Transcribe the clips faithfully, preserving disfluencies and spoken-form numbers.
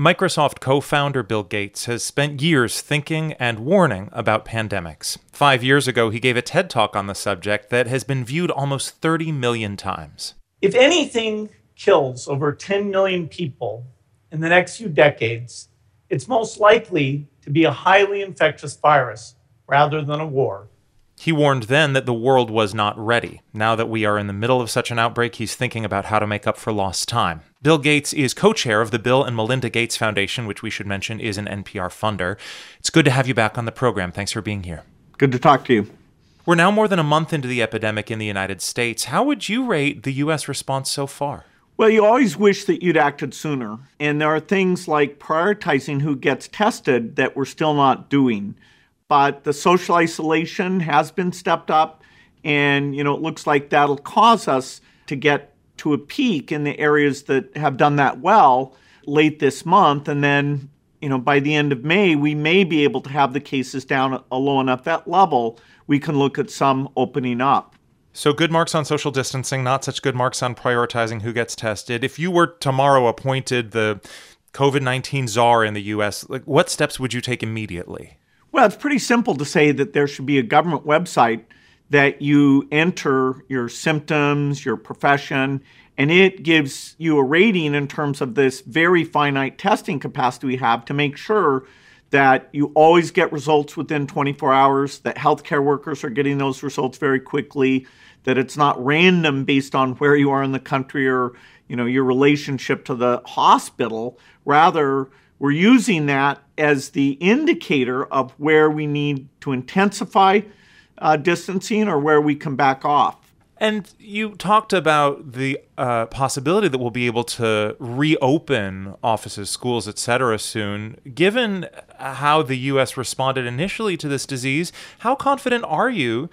Microsoft co-founder Bill Gates has spent years thinking and warning about pandemics. Five years ago, he gave a TED Talk on the subject that has been viewed almost thirty million times. If anything kills over ten million people in the next few decades, it's most likely to be a highly infectious virus rather than a war. He warned then that the world was not ready. Now that we are in the middle of such an outbreak, he's thinking about how to make up for lost time. Bill Gates is co-chair of the Bill and Melinda Gates Foundation, which we should mention is an N P R funder. It's good to have you back on the program. Thanks for being here. Good to talk to you. We're now more than a month into the epidemic in the United States. How would you rate the U S response so far? Well, you always wish that you'd acted sooner. And there are things like prioritizing who gets tested that we're still not doing. But the social isolation has been stepped up, and you know it looks like that'll cause us to get to a peak in the areas that have done that well late this month. And then, you know, by the end of May, we may be able to have the cases down at a low enough level we can look at some opening up. So good marks on social distancing, not such good marks on prioritizing who gets tested. If you were tomorrow appointed the COVID nineteen czar in the U S, like, what steps would you take immediately? Well, it's pretty simple to say that there should be a government website that you enter your symptoms, your profession, and it gives you a rating in terms of this very finite testing capacity we have to make sure that you always get results within twenty-four hours, that healthcare workers are getting those results very quickly, that it's not random based on where you are in the country or, you know, your relationship to the hospital. Rather, we're using that as the indicator of where we need to intensify uh, distancing or where we can back off. And you talked about the uh, possibility that we'll be able to reopen offices, schools, et cetera soon. Given how the U S responded initially to this disease, how confident are you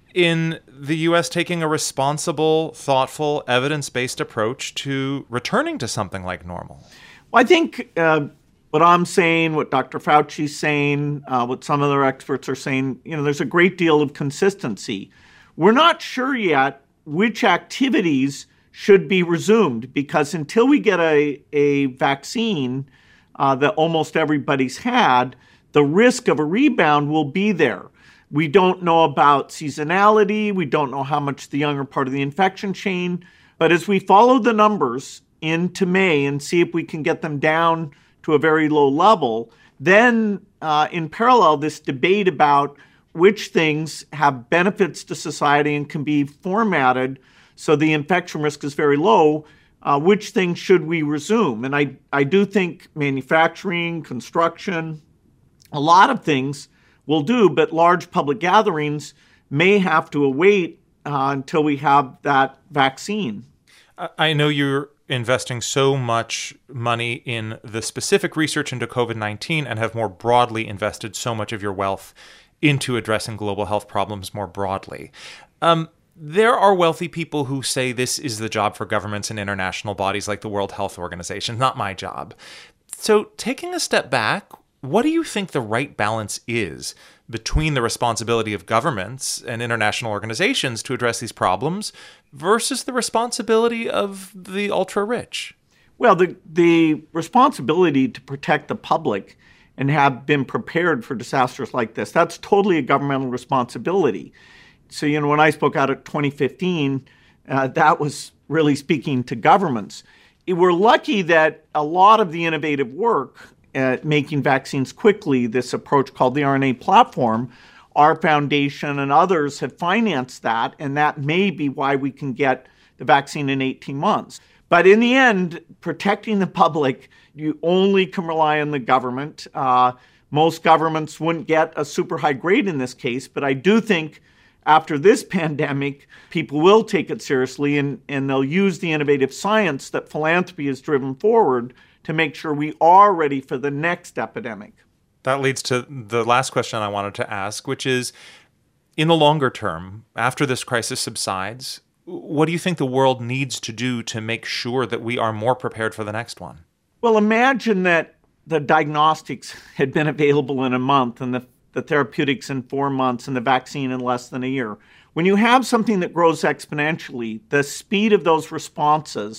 in the U S taking a responsible, thoughtful, evidence-based approach to returning to something like normal? Well, I think uh, what I'm saying, what Doctor Fauci's saying, uh, what some other experts are saying, you know, there's a great deal of consistency. We're not sure yet which activities should be resumed because until we get a, a vaccine uh, that almost everybody's had, the risk of a rebound will be there. We don't know about seasonality. We don't know how much the younger part of the infection chain. But as we follow the numbers into May and see if we can get them down to a very low level, then uh, in parallel, this debate about which things have benefits to society and can be formatted so the infection risk is very low, uh, which things should we resume? And I, I do think manufacturing, construction, a lot of things will do, but large public gatherings may have to await uh, until we have that vaccine. I know you're investing so much money in the specific research into COVID nineteen and have more broadly invested so much of your wealth into addressing global health problems more broadly. Um, there are wealthy people who say this is the job for governments and international bodies like the World Health Organization, not my job. So taking a step back, what do you think the right balance is between the responsibility of governments and international organizations to address these problems versus the responsibility of the ultra-rich? Well, the, the responsibility to protect the public and have been prepared for disasters like this, that's totally a governmental responsibility. So, you know, when I spoke out at twenty fifteen, uh, that was really speaking to governments. We're lucky that a lot of the innovative work at making vaccines quickly, this approach called the R N A platform, our foundation and others have financed that, and that may be why we can get the vaccine in eighteen months. But in the end, protecting the public, you only can rely on the government. Uh, most governments wouldn't get a super high grade in this case, but I do think after this pandemic, people will take it seriously and, and they'll use the innovative science that philanthropy has driven forward to make sure we are ready for the next epidemic. That leads to the last question I wanted to ask, which is, in the longer term, after this crisis subsides, what do you think the world needs to do to make sure that we are more prepared for the next one? Well, imagine that the diagnostics had been available in a month and the, the therapeutics in four months and the vaccine in less than a year. When you have something that grows exponentially, the speed of those responses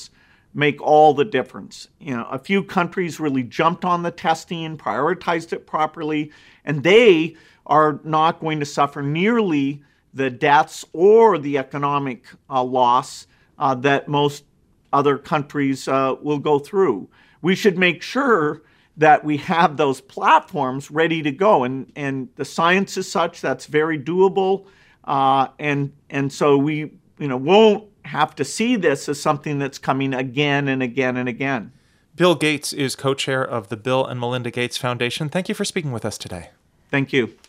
make all the difference. You know, a few countries really jumped on the testing, prioritized it properly, and they are not going to suffer nearly the deaths or the economic uh, loss uh, that most other countries uh, will go through. We should make sure that we have those platforms ready to go, and and the science is such that's very doable, uh, and and so we you know won't have to see this as something that's coming again and again and again. Bill Gates is co-chair of the Bill and Melinda Gates Foundation. Thank you for speaking with us today. Thank you.